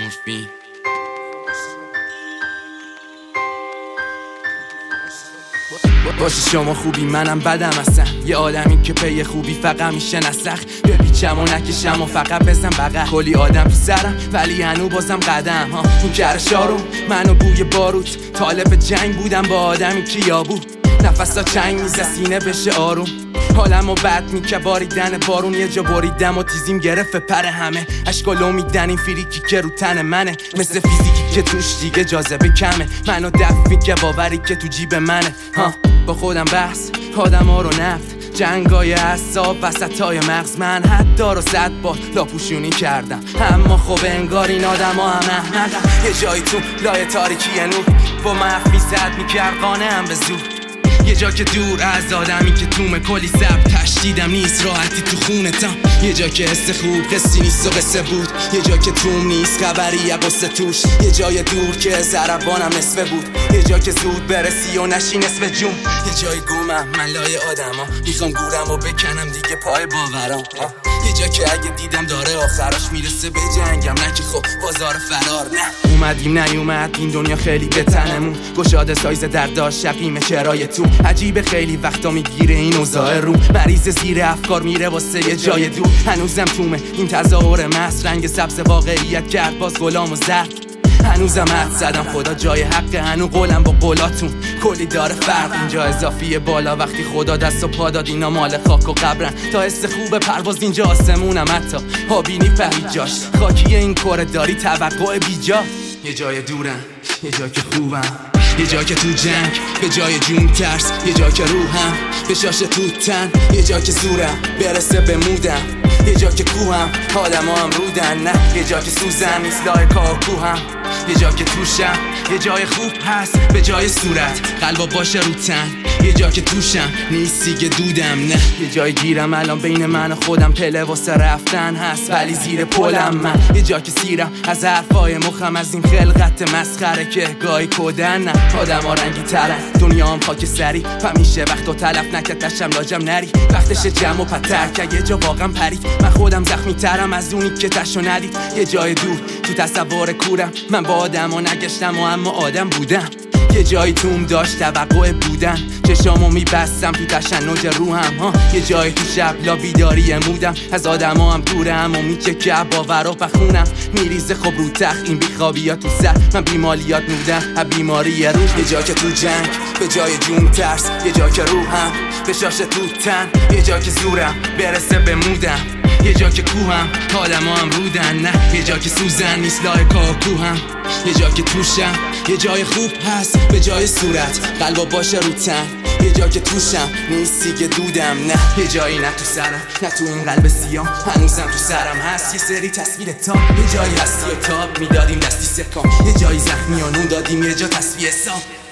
مورفین. باشه شما خوبی منم بدم هستم، یه آدمی که پی خوبی فقط میشه نسخ، بپیچم و نکشم و فقط بزن بغل. کلی آدم تو سرم ولی هنو بازم قدم ها تو کرشارو منو بوی باروت. طالب جنگ بودم با آدمی که یابو نفسا چنگ میزه سینه بشه آروم. حالمو بد میکه باریدن بارون، یه جا بریدم و تیزیم گرفت پر همه. اشکالو میدن این فریکی که رو تن منه، مثل فیزیکی که توش دیگه جاذبه کمه. منو دفع میکه باوری که تو جیب منه. با خودم بحث آدم ها رو نفت، جنگای اعصاب وسطای مغز. من حتی رو 100 بار لاپوشونی کردم، اما خب انگار این آدم ها هم احمقم. یه جایی تو لای تاریکی نور با مفی زد میکرد قانه هم به زور. یه جا که دور از آدمی که تومه، کلی سب تشدیدم نیست راحتی تو خونتم. یه جا که حس خوب قصی نیست و قصه بود، یه جا که توم نیست خبری یا قصه توش. یه جای دور که ضربانم نصفه بود، یه جا که زود برسی و نشی نصف جون. یه جای گومم من لای آدما، میخوام گورم و بکنم دیگه پای باورام. یه جا که اگه دیدم داره آخرش میرسه به جنگم، نه که خب بازار فرار. نه اومدیم نیومد این دنیا خیلی به تنمون، گشاده سایز درداش شقیمه چرای تو. عجیبه خیلی وقتا میگیره این اوضاع رو، مریض زیر افکار میره واسه یه جای دور. هنوزم تومه این تظاهر مست، رنگ سبز واقعیت کرد باز غلام و زرد. هنوزم حد زدم خدا جای حق، هنو قولم با قولاتون کلی داره فرق. اینجا اضافیه بالا وقتی خدا دست و پا داد، اینا مال خاک و قبرن. تا حس خوب پرواز اینجا آسمونم، حتی هابینی پرید جاش. خاکی این کره داری توقع بیجا. یه جای دورم، یه جا که خوبم، یه جا که تو جنگ به جای جون ترس، یه جا که روحم بشاشه تو تن، یه جا که زورم برسه به مودم، یه جا که کوهم آدم هم رودن. نه یه جا که سوزن نیست لای کاکوهم، یه جا که توشم یه جای خوب هست به جای صورت قلبا باشه رو تن. یه جا که توشم نیست دیگه دودم. نه یه جای گیرم الان بین من و خودم، پله واسه رفتن هست ولی زیر پلم من. یه جا که سیرم از حرفای مخم، از این خلقت مسخره که گاهی کدن. نه آدم ها رنگی ترن، دنیا هم خاک سری و میشه وقت و تلف نکتشم لاجم نری. وقتش جمع و پتر که یه جا واقعا پرید، من خودم زخمی ترم از اونی که تشو ندید. یه جای دور تو تصور کورم، من با آدم ها نگشتم و اما آدم بودم. یه جایی توم داشت توقع بودن، چشامو میبستم تو تشنج روحم. یه جایی تو شب لا بیداری مودم، از آدم ها هم دورم و میچکه باور و بخونم. میریزه خب رو تخت این بیخوابیات تو سر، من بیمالیات نودم بیماری روح. یه جا که تو جنگ به جای جون ترس، یه جا که روحم بشاشه تو تن، یه جا که زورم برسه به مودم، یه جا که کوهم آدم ها هم رودن. نه یه جا که سوزن نیست لای کاکوهم، یه جا که توشم یه جای خوب هست به جای صورت قلبا باشه رو تن. یه جا که توشم نیست دیگه دودم. نه یه جایی نه تو سرم نه تو این قلب سیام، هنوزم تو سرم هست یه سری تصویر تام. یه جایی هستی و تاب میدادیم دستی سکام، یه جایی زخمی و نون دادیم یه جا تصفیه سام.